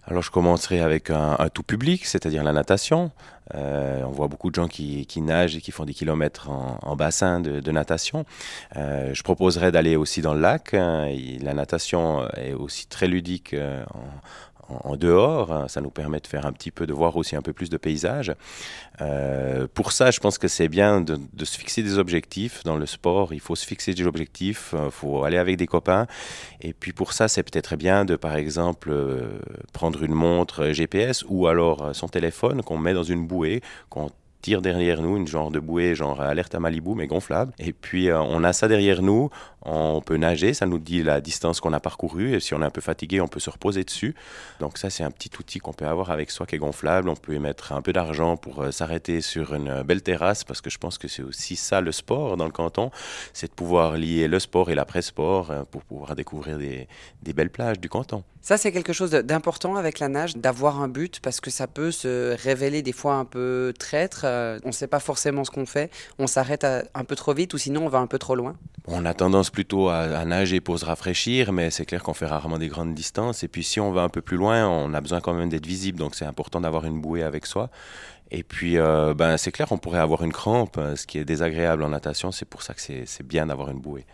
Alors je commencerai avec un tout public, c'est-à-dire la natation. On voit beaucoup de gens qui nagent et qui font des kilomètres en bassin de natation. Je proposerai d'aller aussi dans le lac. La natation est aussi très ludique en dehors. Ça nous permet de faire un petit peu, de voir aussi un peu plus de paysages. Pour ça, je pense que c'est bien de se fixer des objectifs dans le sport. Il faut se fixer des objectifs, il faut aller avec des copains. Et puis pour ça, c'est peut-être bien de, par exemple, prendre une montre GPS ou alors son téléphone qu'on met dans une bouée, qu'on tire derrière nous, une genre de bouée, genre alerte à Malibu, mais gonflable. Et puis on a ça derrière nous, on peut nager, ça nous dit la distance qu'on a parcourue. Et si on est un peu fatigué, on peut se reposer dessus. Donc ça, c'est un petit outil qu'on peut avoir avec soi qui est gonflable. On peut y mettre un peu d'argent pour s'arrêter sur une belle terrasse, parce que je pense que c'est aussi ça le sport dans le canton, c'est de pouvoir lier le sport et l'après-sport pour pouvoir découvrir des belles plages du canton. Ça, c'est quelque chose d'important avec la nage, d'avoir un but, parce que ça peut se révéler des fois un peu traître. On ne sait pas forcément ce qu'on fait. On s'arrête un peu trop vite ou sinon on va un peu trop loin. On a tendance plutôt à nager pour se rafraîchir, mais c'est clair qu'on fait rarement des grandes distances. Et puis si on va un peu plus loin, on a besoin quand même d'être visible, donc c'est important d'avoir une bouée avec soi. Et puis, c'est clair, on pourrait avoir une crampe, ce qui est désagréable en natation. C'est pour ça que c'est bien d'avoir une bouée.